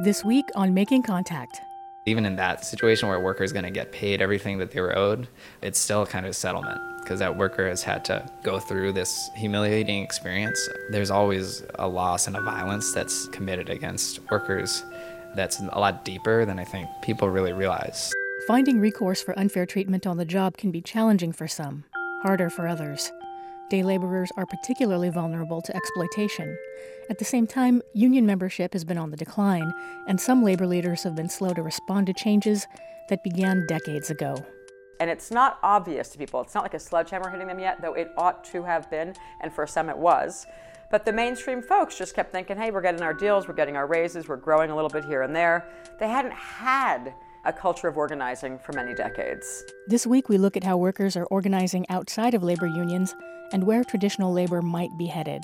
This week on Making Contact. Even in that situation where a worker is going to get paid everything that they were owed, it's still kind of a settlement because that worker has had to go through this humiliating experience. There's always a loss and a violence that's committed against workers that's a lot deeper than I think people really realize. Finding recourse for unfair treatment on the job can be challenging for some, harder for others. Day laborers are particularly vulnerable to exploitation. At the same time, union membership has been on the decline, and some labor leaders have been slow to respond to changes that began decades ago. And it's not obvious to people. It's not like a sledgehammer hitting them yet, though it ought to have been, and for some it was. But the mainstream folks just kept thinking, hey, we're getting our deals, we're getting our raises, we're growing a little bit here and there. They hadn't had a culture of organizing for many decades. This week we look at how workers are organizing outside of labor unions and where traditional labor might be headed.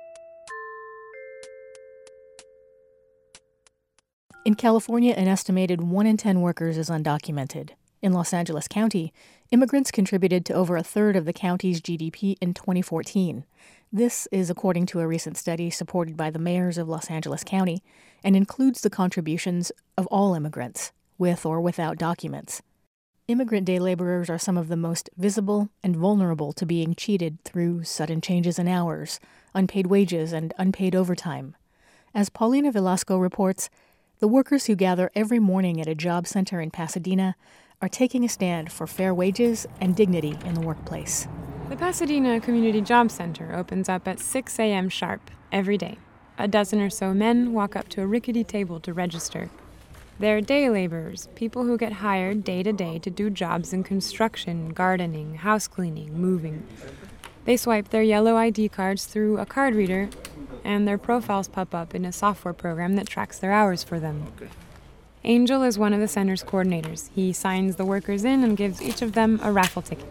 In California, an estimated 1 in 10 workers is undocumented. In Los Angeles County, immigrants contributed to over a third of the county's GDP in 2014. This is according to a recent study supported by the mayors of Los Angeles County and includes the contributions of all immigrants, with or without documents. Immigrant day laborers are some of the most visible and vulnerable to being cheated through sudden changes in hours, unpaid wages, and unpaid overtime. As Paulina Velasco reports, the workers who gather every morning at a job center in Pasadena are taking a stand for fair wages and dignity in the workplace. The Pasadena Community Job Center opens up at 6 a.m. sharp every day. A dozen or so men walk up to a rickety table to register. They're day laborers, people who get hired day to day to do jobs in construction, gardening, house cleaning, moving. They swipe their yellow ID cards through a card reader, and their profiles pop up in a software program that tracks their hours for them. Angel is one of the center's coordinators. He signs the workers in and gives each of them a raffle ticket.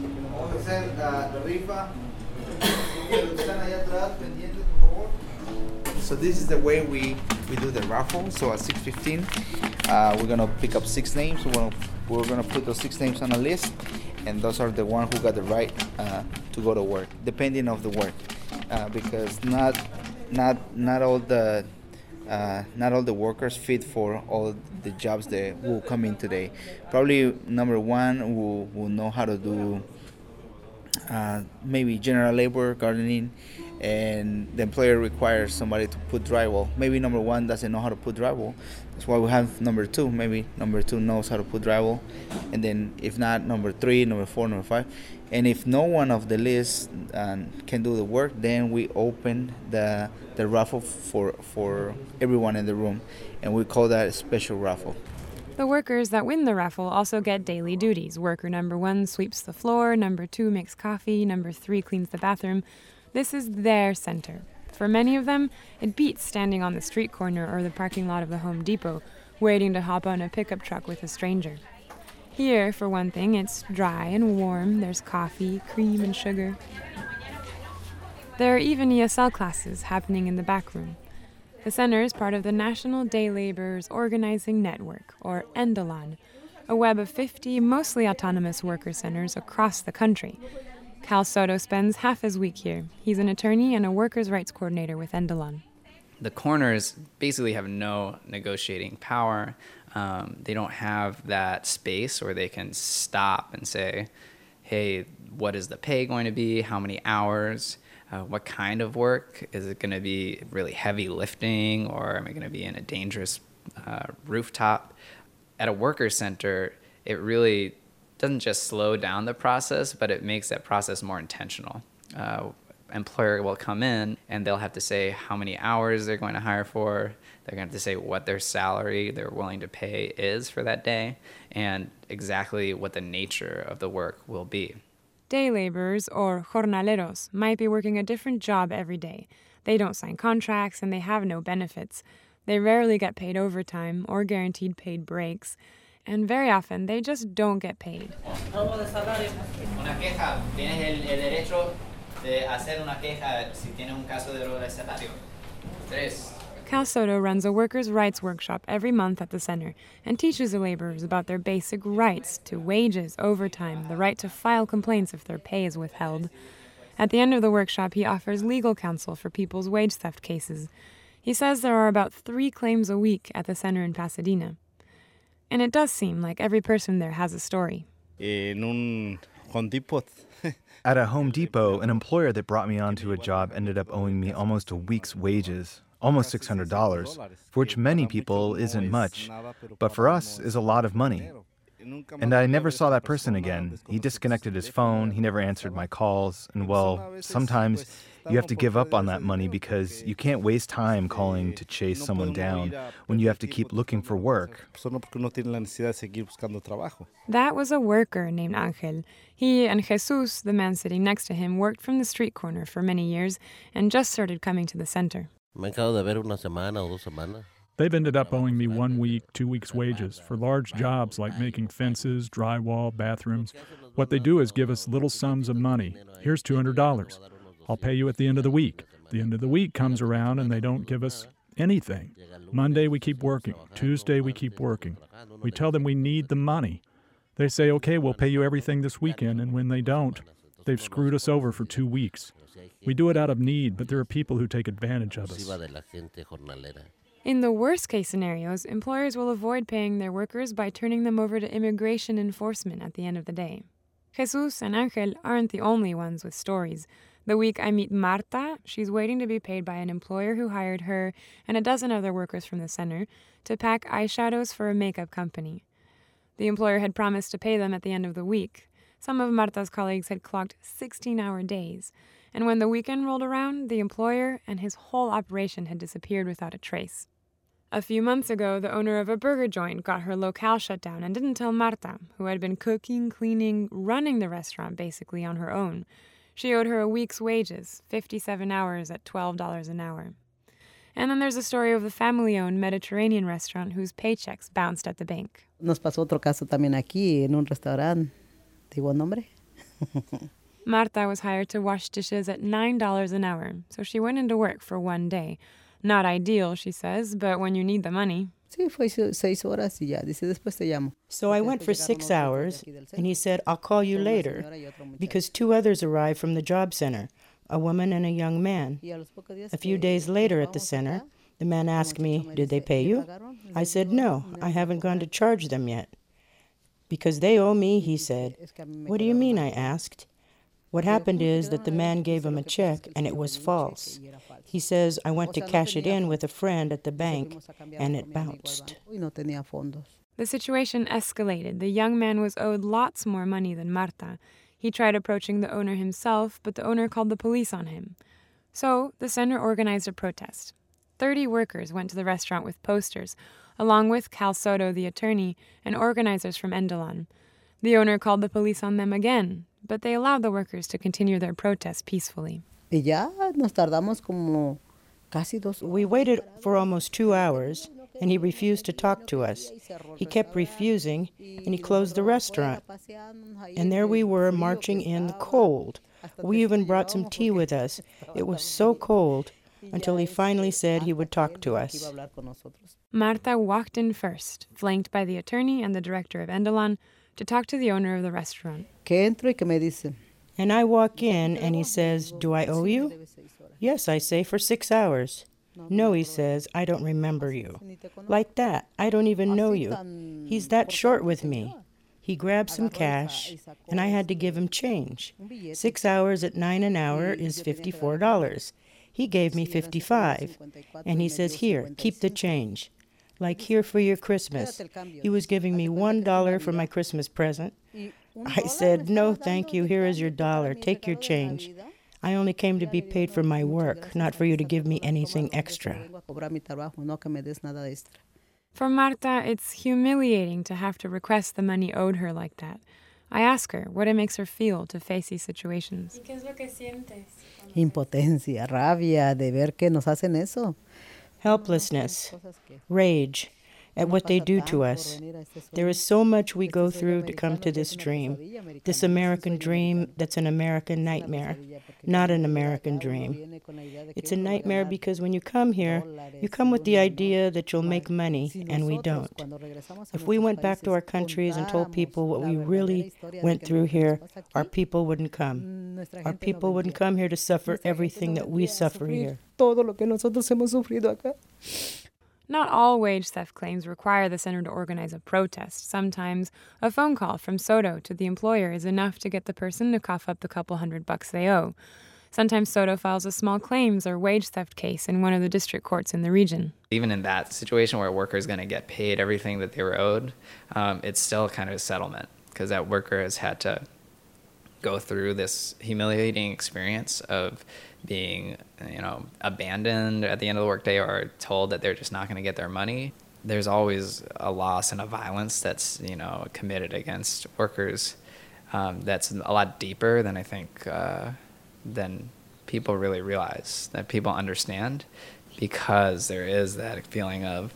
So this is the way we do the raffle. So at 6:15, we're gonna pick up 6 names. We're gonna put those 6 names on a list, and those are the ones who got the right to go to work, depending of the work, because not all the workers fit for all the jobs that will come in today. Probably number one will know how to do maybe general labor, gardening, and the employer requires somebody to put drywall. Maybe number one doesn't know how to put drywall. That's why we have number two. Maybe number two knows how to put drywall, and then if not, number 3, number 4, number 5. And if no one of the list can do the work, then we open the raffle for everyone in the room, and we call that a special raffle. The workers that win the raffle also get daily duties. Worker number 1 sweeps the floor, number 2 makes coffee, number 3 cleans the bathroom. This is their center. For many of them, it beats standing on the street corner or the parking lot of the Home Depot, waiting to hop on a pickup truck with a stranger. Here, for one thing, it's dry and warm. There's coffee, cream, and sugar. There are even ESL classes happening in the back room. The center is part of the National Day Laborers Organizing Network, or NDOLAN, a web of 50 mostly autonomous worker centers across the country. Cal Soto spends half his week here. He's an attorney and a workers' rights coordinator with NDOLAN. The corners basically have no negotiating power. They don't have that space where they can stop and say, hey, what is the pay going to be? How many hours? What kind of work? Is it going to be really heavy lifting, or am I going to be in a dangerous rooftop? At a worker center, it really doesn't just slow down the process, but it makes that process more intentional. Employer will come in and they'll have to say how many hours they're going to hire for. They're going to have to say what their salary they're willing to pay is for that day, and exactly what the nature of the work will be. Day laborers, or jornaleros, might be working a different job every day. They don't sign contracts and they have no benefits. They rarely get paid overtime or guaranteed paid breaks. And very often, they just don't get paid. Una queja, tienes el derecho de hacer una queja si tienes un caso de robo estatal. 3. Cal Soto runs a workers' rights workshop every month at the center and teaches the laborers about their basic rights to wages, overtime, the right to file complaints if their pay is withheld. At the end of the workshop, he offers legal counsel for people's wage theft cases. He says there are about 3 claims a week at the center in Pasadena. And it does seem like every person there has a story. En un Home Depot. At a Home Depot, an employer that brought me onto a job ended up owing me almost a week's wages, almost $600, for which many people isn't much, but for us is a lot of money. And I never saw that person again. He disconnected his phone, he never answered my calls, and well, sometimes you have to give up on that money because you can't waste time calling to chase someone down when you have to keep looking for work. That was a worker named Angel. He and Jesus, the man sitting next to him, worked from the street corner for many years and just started coming to the center. They've ended up owing me 1 week, 2 weeks' wages for large jobs like making fences, drywall, bathrooms. What they do is give us little sums of money. Here's $200. I'll pay you at the end of the week. The end of the week comes around and they don't give us anything. Monday we keep working. Tuesday we keep working. We tell them we need the money. They say, okay, we'll pay you everything this weekend, and when they don't, they've screwed us over for 2 weeks. We do it out of need, but there are people who take advantage of us. In the worst-case scenarios, employers will avoid paying their workers by turning them over to immigration enforcement at the end of the day. Jesus and Angel aren't the only ones with stories. The week I meet Marta, she's waiting to be paid by an employer who hired her and a dozen other workers from the center to pack eyeshadows for a makeup company. The employer had promised to pay them at the end of the week. Some of Marta's colleagues had clocked 16-hour days, and when the weekend rolled around, the employer and his whole operation had disappeared without a trace. A few months ago, the owner of a burger joint got her locale shut down and didn't tell Marta, who had been cooking, cleaning, running the restaurant basically on her own. She owed her a week's wages, 57 hours at $12 an hour. And then there's the story of the family-owned Mediterranean restaurant whose paychecks bounced at the bank. Nos pasó otro caso también aquí en un restaurante. ¿Te digo el nombre? Marta was hired to wash dishes at $9 an hour, so she went into work for 1 day. Not ideal, she says, but when you need the money. Sí, fue 6 horas y ya. Dice, después te llamo. So I went for 6 hours, and he said, I'll call you later, because 2 others arrived from the job center, a woman and a young man. A few days later at the center, the man asked me, did they pay you? I said, no, I haven't gone to charge them yet. Because they owe me, he said. What do you mean, I asked. What happened is that the man gave him a check, and it was false. He says, I went to cash it in with a friend at the bank, and it bounced. The situation escalated. The young man was owed lots more money than Marta. He tried approaching the owner himself, but the owner called the police on him. So the center organized a protest. 30 workers went to the restaurant with posters, along with Cal Soto, the attorney, and organizers from Endelon. The owner called the police on them again, but they allowed the workers to continue their protest peacefully. Y ya nos tardamos como casi 2 horas. We waited for almost 2 hours, and he refused to talk to us. He kept refusing, and he closed the restaurant. And there we were marching in the cold. We even brought some tea with us. It was so cold, until he finally said he would talk to us. Marta walked in first, flanked by the attorney and the director of Endelon, to talk to the owner of the restaurant. Que entro y que me dice. And I walk in, and he says, do I owe you? Yes, I say, for 6 hours. No, he says, I don't remember you. Like that, I don't even know you. He's that short with me. He grabbed some cash, and I had to give him change. 6 hours at $9 an hour is $54. He gave me $55, and he says, here, keep the change. Like here for your Christmas. He was giving me $1 for my Christmas present. I said, no, thank you, here is your dollar, take your change. I only came to be paid for my work, not for you to give me anything extra. For Marta, it's humiliating to have to request the money owed her like that. I ask her what it makes her feel to face these situations. Impotencia, rabia de ver que nos hacen eso. Helplessness, rage. at what they do to us. There is so much we go through to come to this dream, this American dream that's an American nightmare, not an American dream. It's a nightmare because when you come here, you come with the idea that you'll make money, and we don't. If we went back to our countries and told people what we really went through here, our people wouldn't come. Our people wouldn't come here to suffer everything that we suffer here. Not all wage theft claims require the center to organize a protest. Sometimes a phone call from Soto to the employer is enough to get the person to cough up the couple $100 they owe. Sometimes Soto files a small claims or wage theft case in one of the district courts in the region. Even in that situation where a worker is going to get paid everything that they were owed, it's still kind of a settlement because that worker has had to go through this humiliating experience of being, abandoned at the end of the workday or told that they're just not going to get their money. There's always a loss and a violence that's, committed against workers that's a lot deeper than I think than people really realize, that people understand, because there is that feeling of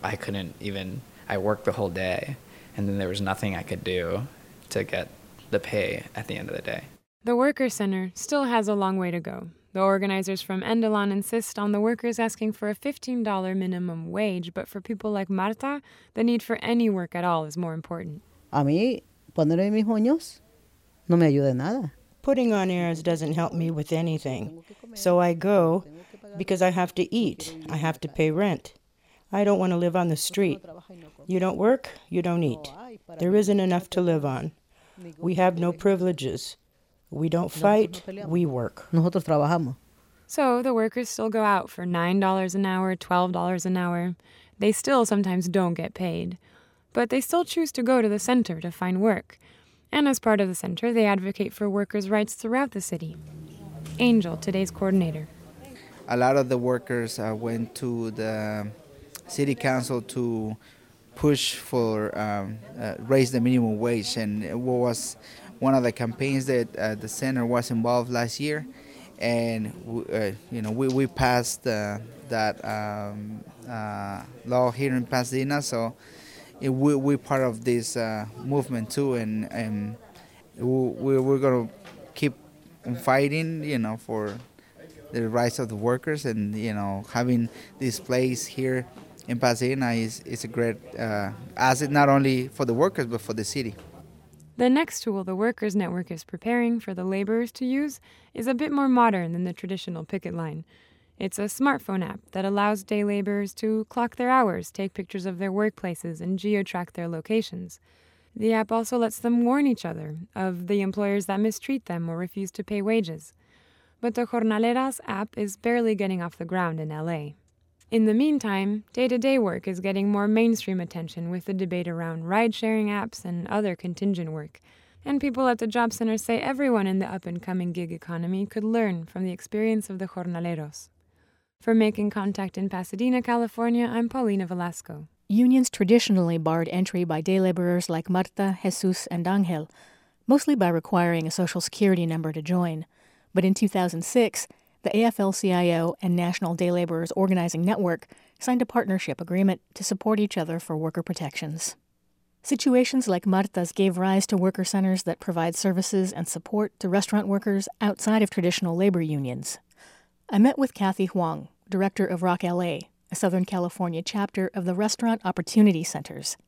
I worked the whole day and then there was nothing I could do to get the pay at the end of the day. The Worker Center still has a long way to go. The organizers from Endelon insist on the workers asking for a $15 minimum wage, but for people like Marta, the need for any work at all is more important. A mí, ponerme mis moños, no me ayuda en nada. Putting on airs doesn't help me with anything. So I go because I have to eat. I have to pay rent. I don't want to live on the street. You don't work, you don't eat. There isn't enough to live on. We have no privileges. We don't fight, we work. Nosotros trabajamos. So the workers still go out for $9 an hour, $12 an hour. They still sometimes don't get paid. But they still choose to go to the center to find work. And as part of the center, they advocate for workers' rights throughout the city. Angel, today's coordinator. A lot of the workers went to the city council to push for raise the minimum wage, and it was one of the campaigns that the center was involved last year, and we passed that law here in Pasadena, so we're part of this movement too, and we're going to keep fighting, for the rights of the workers, and having this place here in Pasadena is a great asset, not only for the workers but for the city. The next tool the Workers Network is preparing for the laborers to use is a bit more modern than the traditional picket line. It's a smartphone app that allows day laborers to clock their hours, take pictures of their workplaces, and geo-track their locations. The app also lets them warn each other of the employers that mistreat them or refuse to pay wages. But the Jornaleras app is barely getting off the ground in LA. In the meantime, day-to-day work is getting more mainstream attention with the debate around ride-sharing apps and other contingent work. And people at the job center say everyone in the up-and-coming gig economy could learn from the experience of the jornaleros. For Making Contact in Pasadena, California, I'm Paulina Velasco. Unions traditionally barred entry by day laborers like Marta, Jesus, and Angel, mostly by requiring a Social Security number to join. But in 2006, the AFL-CIO and National Day Laborers Organizing Network signed a partnership agreement to support each other for worker protections. Situations like Marta's gave rise to worker centers that provide services and support to restaurant workers outside of traditional labor unions. I met with Kathy Huang, director of Rock LA, a Southern California chapter of the Restaurant Opportunity Centers.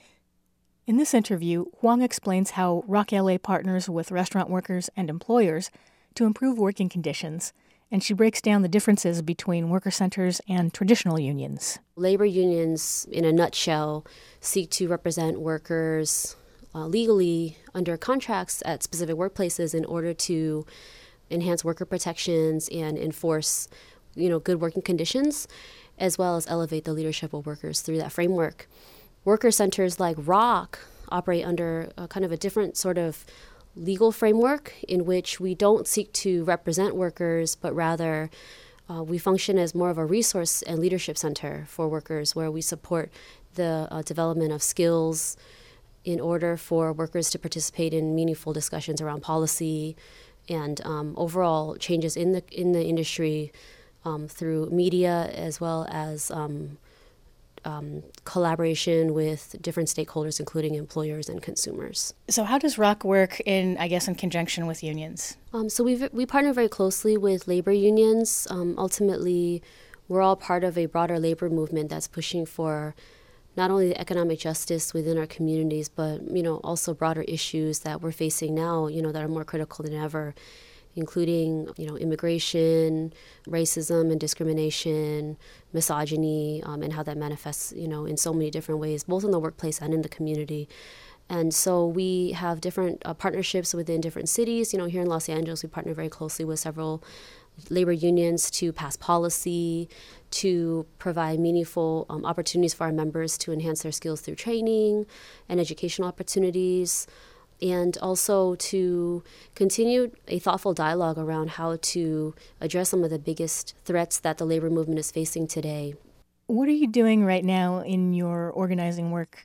In this interview, Huang explains how Rock LA partners with restaurant workers and employers to improve working conditions, and she breaks down the differences between worker centers and traditional unions. Labor unions, in a nutshell, seek to represent workers legally under contracts at specific workplaces in order to enhance worker protections and enforce, good working conditions, as well as elevate the leadership of workers through that framework. Worker centers like Rock operate under kind of a different sort of legal framework in which we don't seek to represent workers, but rather we function as more of a resource and leadership center for workers, where we support the development of skills in order for workers to participate in meaningful discussions around policy and overall changes in the industry through media, as well as collaboration with different stakeholders, including employers and consumers. So how does ROC work in conjunction with unions? So we partner very closely with labor unions. Ultimately, we're all part of a broader labor movement that's pushing for not only the economic justice within our communities, but also broader issues that we're facing now, that are more critical than ever, including immigration, racism and discrimination, misogyny, and how that manifests in so many different ways, both in the workplace and in the community. And so we have different partnerships within different cities. Here in Los Angeles, we partner very closely with several labor unions to pass policy, to provide meaningful opportunities for our members to enhance their skills through training and educational opportunities, and also to continue a thoughtful dialogue around how to address some of the biggest threats that the labor movement is facing today. What are you doing right now in your organizing work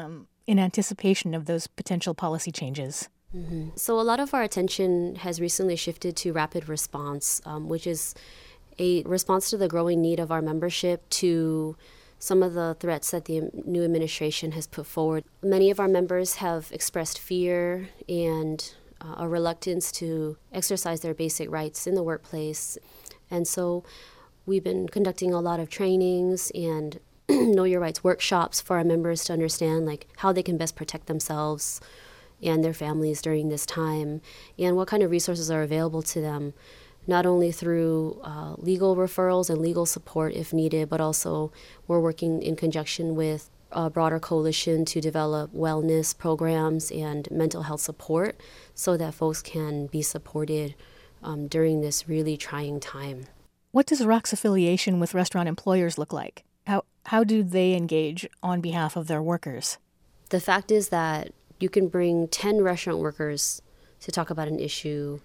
in anticipation of those potential policy changes? Mm-hmm. So a lot of our attention has recently shifted to rapid response, which is a response to the growing need of our membership to some of the threats that the new administration has put forward. Many of our members have expressed fear and a reluctance to exercise their basic rights in the workplace. And so we've been conducting a lot of trainings and Know Your Rights workshops for our members to understand how they can best protect themselves and their families during this time, and what kind of resources are available to them, not only through legal referrals and legal support if needed, but also we're working in conjunction with a broader coalition to develop wellness programs and mental health support so that folks can be supported during this really trying time. What does ROC's affiliation with restaurant employers look like? How do they engage on behalf of their workers? The fact is that you can bring 10 restaurant workers to talk about an issue,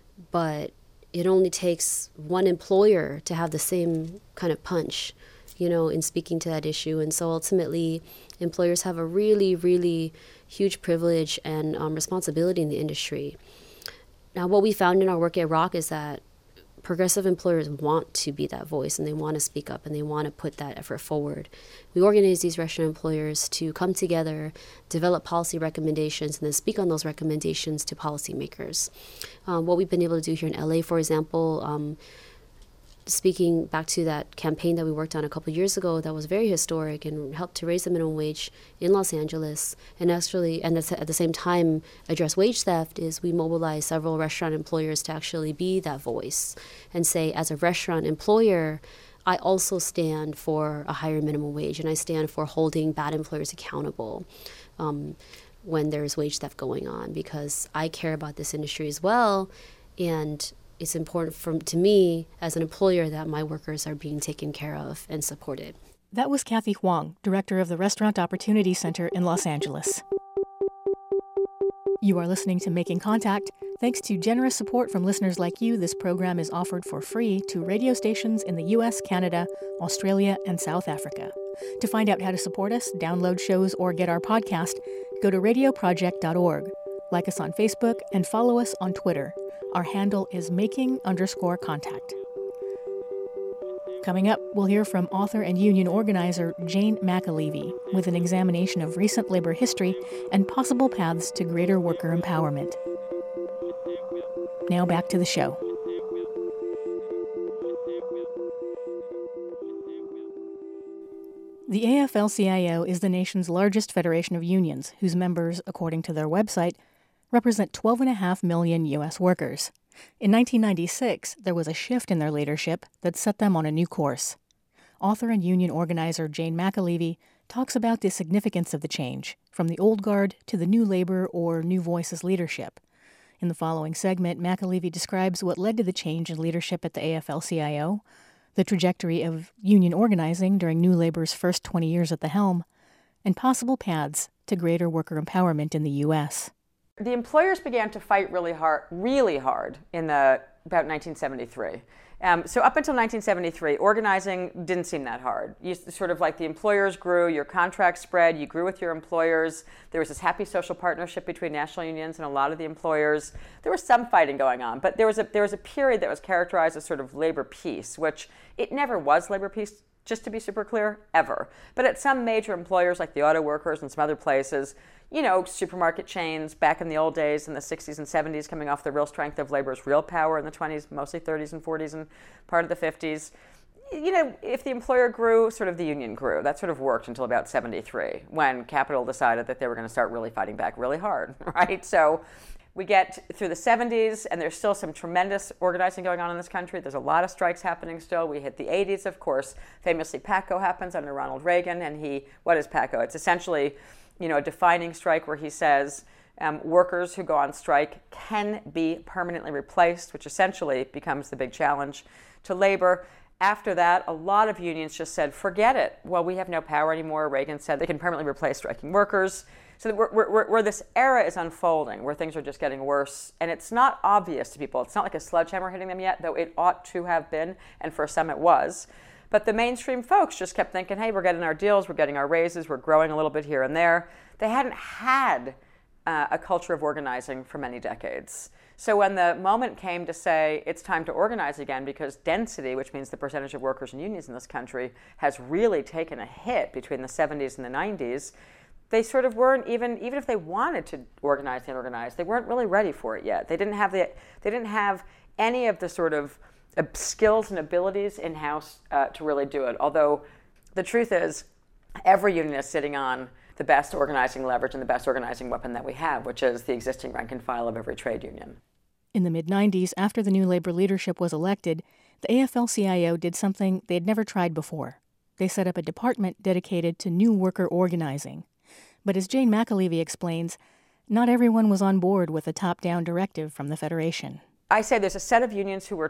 but it only takes one employer to have the same kind of punch, in speaking to that issue. And so ultimately, employers have a really, really huge privilege and responsibility in the industry. Now, what we found in our work at ROC is that progressive employers want to be that voice, and they want to speak up, and they want to put that effort forward. We organize these restaurant employers to come together, develop policy recommendations, and then speak on those recommendations to policymakers. What we've been able to do here in LA, for example, speaking back to that campaign that we worked on a couple of years ago that was very historic and helped to raise the minimum wage in Los Angeles, and at the same time address wage theft, is we mobilized several restaurant employers to actually be that voice and say, as a restaurant employer, I also stand for a higher minimum wage, and I stand for holding bad employers accountable when there's wage theft going on, because I care about this industry as well, and it's important to me as an employer that my workers are being taken care of and supported. That was Kathy Huang, director of the Restaurant Opportunity Center in Los Angeles. You are listening to Making Contact. Thanks to generous support from listeners like you, this program is offered for free to radio stations in the U.S., Canada, Australia, and South Africa. To find out how to support us, download shows, or get our podcast, go to radioproject.org. Like us on Facebook and follow us on Twitter. Our handle is making_contact. Coming up, we'll hear from author and union organizer Jane McAlevey with an examination of recent labor history and possible paths to greater worker empowerment. Now back to the show. The AFL-CIO is the nation's largest federation of unions, whose members, according to their website, represent 12.5 million U.S. workers. In 1996, there was a shift in their leadership that set them on a new course. Author and union organizer Jane McAlevey talks about the significance of the change, from the old guard to the new labor or new voices leadership. In the following segment, McAlevey describes what led to the change in leadership at the AFL-CIO, the trajectory of union organizing during New Labor's first 20 years at the helm, and possible paths to greater worker empowerment in the U.S. The employers began to fight really hard in about 1973. So up until 1973, organizing didn't seem that hard. You sort of the employers grew, your contracts spread, you grew with your employers. There was this happy social partnership between national unions and a lot of the employers. There was some fighting going on, but there was a period that was characterized as sort of labor peace, which it never was labor peace just to be super clear, ever. But at some major employers like the auto workers and some other places, supermarket chains back in the old days in the 60s and 70s, coming off the real strength of labor's real power in the 20s, mostly 30s and 40s and part of the 50s. If the employer grew, sort of the union grew. That sort of worked until about 73, when capital decided that they were going to start really fighting back really hard, right? So we get through the 70s, and there's still some tremendous organizing going on in this country. There's a lot of strikes happening still. We hit the 80s, of course. Famously, PATCO happens under Ronald Reagan, and what is PATCO? It's essentially, a defining strike where he says workers who go on strike can be permanently replaced, which essentially becomes the big challenge to labor. After that, a lot of unions just said, forget it. Well, we have no power anymore. Reagan said they can permanently replace striking workers. So where this era is unfolding, where things are just getting worse, and it's not obvious to people. It's not like a sledgehammer hitting them yet, though it ought to have been, and for some it was. But the mainstream folks just kept thinking, hey, we're getting our deals, we're getting our raises, we're growing a little bit here and there. They hadn't had a culture of organizing for many decades. So when the moment came to say it's time to organize again, because density, which means the percentage of workers and unions in this country, has really taken a hit between the 70s and the 90s, they sort of weren't even if they wanted to organize and organize, they weren't really ready for it yet. They didn't have any of the sort of skills and abilities in-house to really do it. Although the truth is, every union is sitting on the best organizing leverage and the best organizing weapon that we have, which is the existing rank and file of every trade union. In the mid-90s, after the new labor leadership was elected, the AFL-CIO did something they'd never tried before. They set up a department dedicated to new worker organizing. But as Jane McAlevey explains, not everyone was on board with a top-down directive from the Federation. I say there's a set of unions who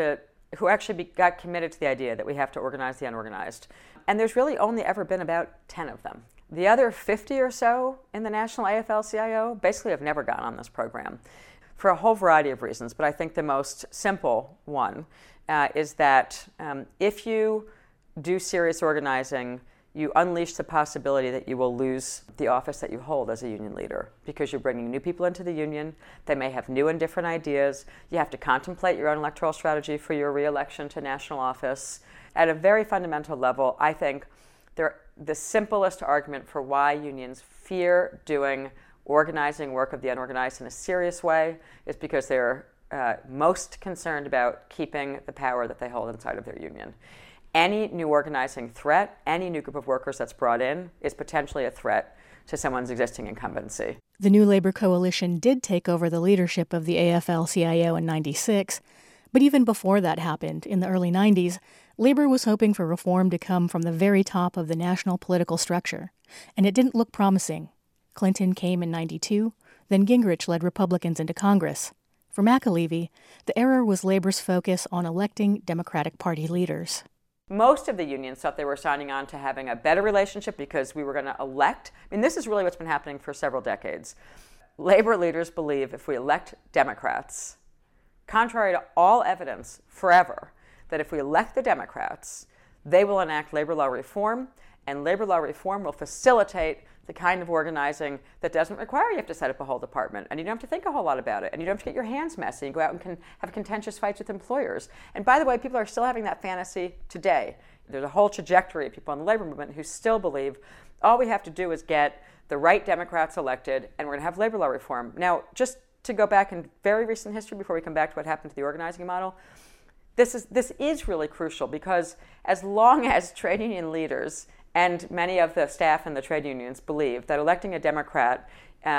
got committed to the idea that we have to organize the unorganized. And there's really only ever been about 10 of them. The other 50 or so in the national AFL-CIO basically have never gone on this program for a whole variety of reasons. But I think the most simple one is that if you do serious organizing, you unleash the possibility that you will lose the office that you hold as a union leader, because you're bringing new people into the union. They may have new and different ideas. You have to contemplate your own electoral strategy for your re-election to national office. At a very fundamental level, I think the simplest argument for why unions fear doing organizing work of the unorganized in a serious way is because they're most concerned about keeping the power that they hold inside of their union. Any new organizing threat, any new group of workers that's brought in, is potentially a threat to someone's existing incumbency. The New Labor Coalition did take over the leadership of the AFL-CIO in '96, but even before that happened, in the early '90s, labor was hoping for reform to come from the very top of the national political structure, and it didn't look promising. Clinton came in '92, then Gingrich led Republicans into Congress. For McAlevey, the era was labor's focus on electing Democratic Party leaders. Most of the unions thought they were signing on to having a better relationship because we were going to elect. This is really what's been happening for several decades. Labor leaders believe if we elect Democrats, contrary to all evidence forever, that if we elect the Democrats, they will enact labor law reform, and labor law reform will facilitate the kind of organizing that doesn't require you have to set up a whole department, and you don't have to think a whole lot about it, and you don't have to get your hands messy and go out and have contentious fights with employers. And by the way, people are still having that fantasy today. There's a whole trajectory of people in the labor movement who still believe all we have to do is get the right Democrats elected, and we're going to have labor law reform. Now, just to go back in very recent history before we come back to what happened to the organizing model, this is really crucial, because as long as trade union leaders and many of the staff in the trade unions believe that electing a Democrat,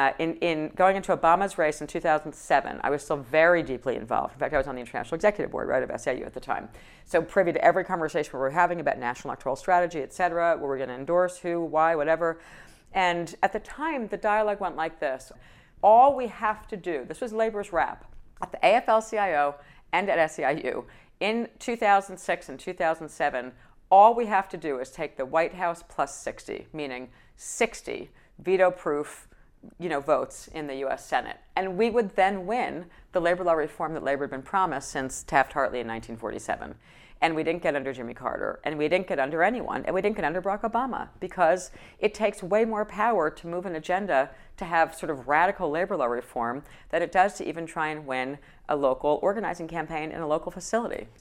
in going into Obama's race in 2007, I was still very deeply involved. In fact, I was on the International Executive Board, right, of SIU at the time. So privy to every conversation we were having about national electoral strategy, et cetera, where we're going to endorse who, why, whatever. And at the time, the dialogue went like this. All we have to do, this was labor's rap, at the AFL-CIO and at SEIU, in 2006 and 2007, all we have to do is take the White House plus 60, meaning 60 veto-proof, votes in the U.S. Senate. And we would then win the labor law reform that labor had been promised since Taft-Hartley in 1947. And we didn't get under Jimmy Carter, and we didn't get under anyone, and we didn't get under Barack Obama, because it takes way more power to move an agenda to have sort of radical labor law reform than it does to even try and win a local organizing campaign in a local facility.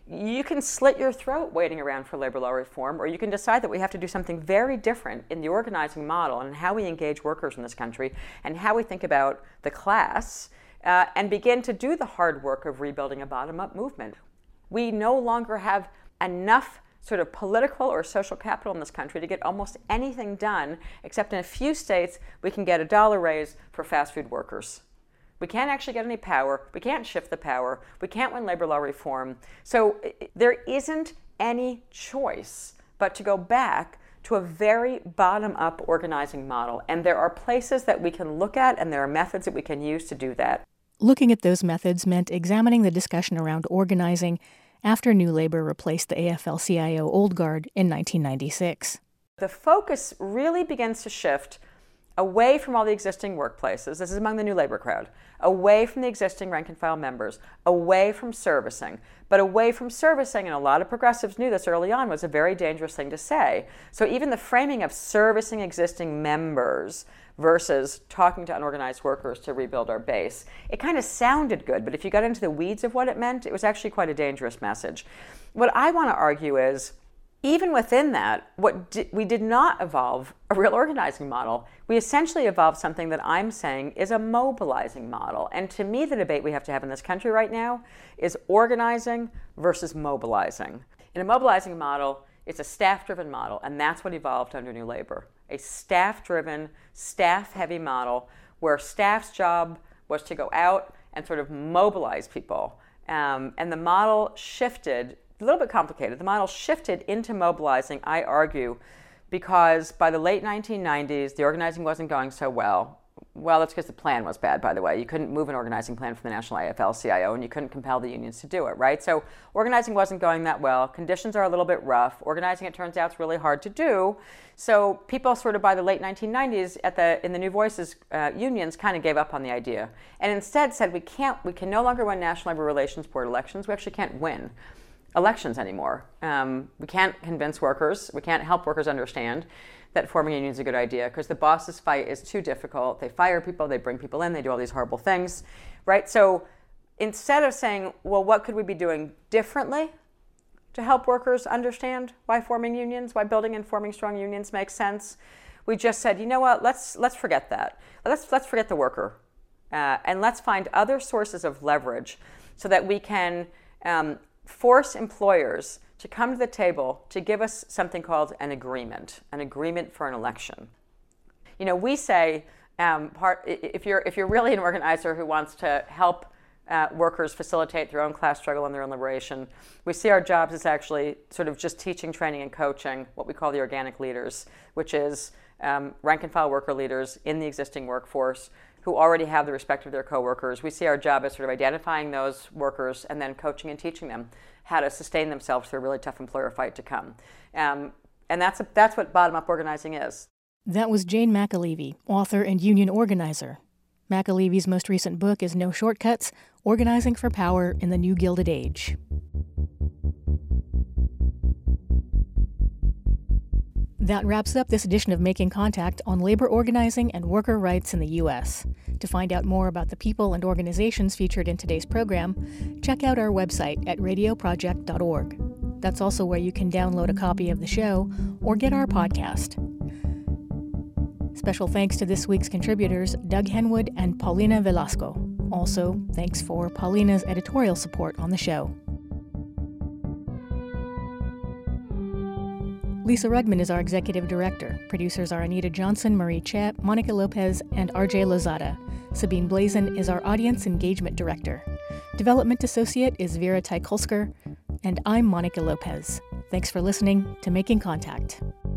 you can slit your throat waiting around for labor law reform, or you can decide that we have to do something very different in the organizing model and how we engage workers in this country and how we think about the class, and begin to do the hard work of rebuilding a bottom-up movement. We no longer have enough sort of political or social capital in this country to get almost anything done, except in a few states we can get a $1 raise for fast food workers. We can't actually get any power. We can't shift the power. We can't win labor law reform. So there isn't any choice but to go back to a very bottom-up organizing model. And there are places that we can look at, and there are methods that we can use to do that. Looking at those methods meant examining the discussion around organizing after New Labor replaced the AFL-CIO Old Guard in 1996. The focus really begins to shift away from all the existing workplaces, this is among the New Labor crowd, away from the existing rank-and-file members, away from servicing. But away from servicing, and a lot of progressives knew this early on, was a very dangerous thing to say. So even the framing of servicing existing members versus talking to unorganized workers to rebuild our base, it kind of sounded good, but if you got into the weeds of what it meant, it was actually quite a dangerous message. What I want to argue is, even within that, we did not evolve a real organizing model. We essentially evolved something that I'm saying is a mobilizing model. And to me, the debate we have to have in this country right now is organizing versus mobilizing. In a mobilizing model, it's a staff-driven model, and that's what evolved under New Labor. A staff-driven, staff-heavy model where staff's job was to go out and sort of mobilize people. And the model shifted, a little bit complicated. The model shifted into mobilizing, I argue, because by the late 1990s, the organizing wasn't going so well. Well, that's because the plan was bad, by the way. You couldn't move an organizing plan from the National AFL-CIO, and you couldn't compel the unions to do it, right? So organizing wasn't going that well. Conditions are a little bit rough. Organizing, it turns out, is really hard to do. So people sort of by the late 1990s in the New Voices unions kind of gave up on the idea and instead said we can no longer win National Labor Relations Board elections. We actually can't win elections anymore. We can't convince workers. We can't help workers understand that forming a union is a good idea because the bosses' fight is too difficult. They fire people, they bring people in, they do all these horrible things, right? So instead of saying, well, what could we be doing differently to help workers understand why forming unions, why building and forming strong unions makes sense, we just said, you know what, let's forget that. Let's forget the worker, and let's find other sources of leverage so that we can force employers to come to the table to give us something called an agreement for an election. You know, we say if you're really an organizer who wants to help workers facilitate their own class struggle and their own liberation, we see our jobs as actually sort of just teaching, training, and coaching what we call the organic leaders, which is rank and file worker leaders in the existing workforce who already have the respect of their coworkers. We see our job as sort of identifying those workers and then coaching and teaching them how to sustain themselves through a really tough employer fight to come. And that's what bottom-up organizing is. That was Jane McAlevey, author and union organizer. McAlevey's most recent book is No Shortcuts: Organizing for Power in the New Gilded Age. That wraps up this edition of Making Contact on labor organizing and worker rights in the U.S. To find out more about the people and organizations featured in today's program, check out our website at radioproject.org. That's also where you can download a copy of the show or get our podcast. Special thanks to this week's contributors, Doug Henwood and Paulina Velasco. Also, thanks for Paulina's editorial support on the show. Lisa Rudman is our executive director. Producers are Anita Johnson, Marie Chapp, Monica Lopez, and RJ Lozada. Sabine Blazin is our audience engagement director. Development associate is Vera Teikulsker, and I'm Monica Lopez. Thanks for listening to Making Contact.